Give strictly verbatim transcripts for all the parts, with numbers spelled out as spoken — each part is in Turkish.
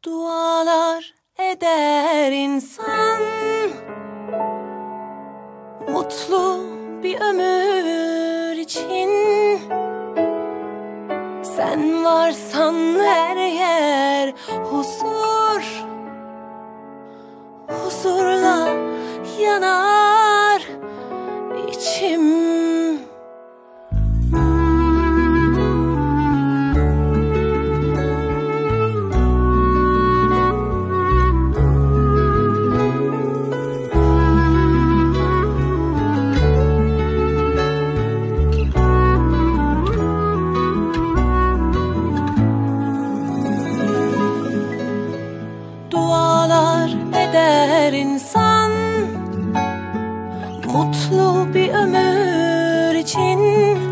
Dualar eder insan, mutlu bir ömür için. Sen varsan her yer huzur, huzurla yanar içim. Dualar eder insan, mutlu bir ömür için.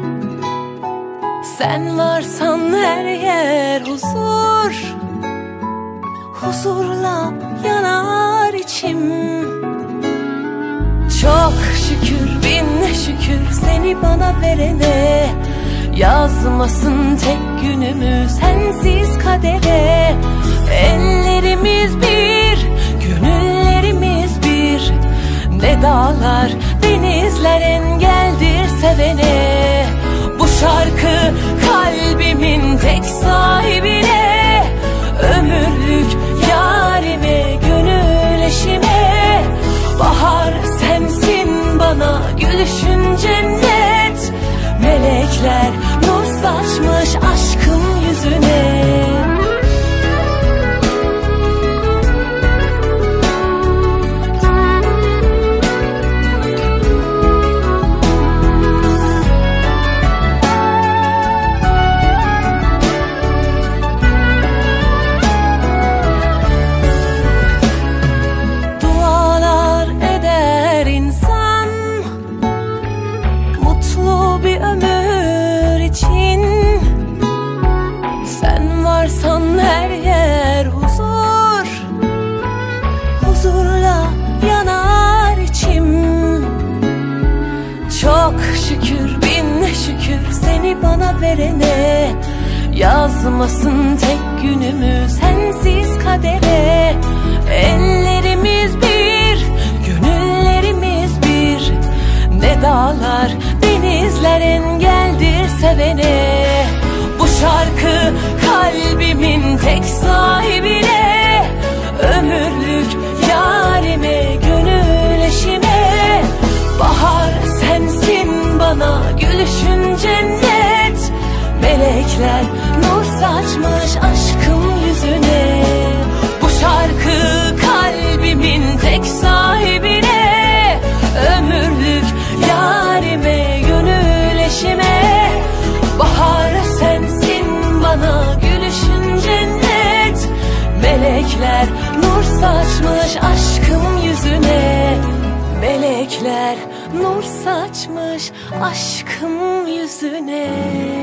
Sen varsan her yer huzur, huzurla yanar içim. Çok şükür, bin şükür seni bana verene. Yazmasın tek günümü sensiz kadere. Ellerimiz bir, gönüllerimiz bir. Ne dağlar, denizler engeldir sevene. Bu şarkı kalbimin tek sahibine. Ömürlük yarime, gönül eşime. Bahar sensin bana, gülüşün cennet. Melekler nur saçmış aşkın yüzüne. Dualar eder insan, mutlu bir ömür için. Sen varsan her yer huzur, huzurla yanar içim. Çok şükür, bin şükür seni bana verene. Yazmasın tek günümü sensiz kadere. Ellerimiz bir, gönüllerimiz bir. Ne dağlar, denizler engeldir sevene. Bu şarkı kalbimin tek sahibine. Ömürlük yarime, gönül eşime. Bahar sensin bana, gülüşün cennet. Melekler nur saçmış aşkın yüzüne. Bu şarkı kalbimin tek sahibine. Ömürlük yarime, gönül eşime. Bahar sensin bana, gülüşün cennet. Melekler nur saçmış aşkım yüzüne. Melekler nur saçmış aşkım yüzüne.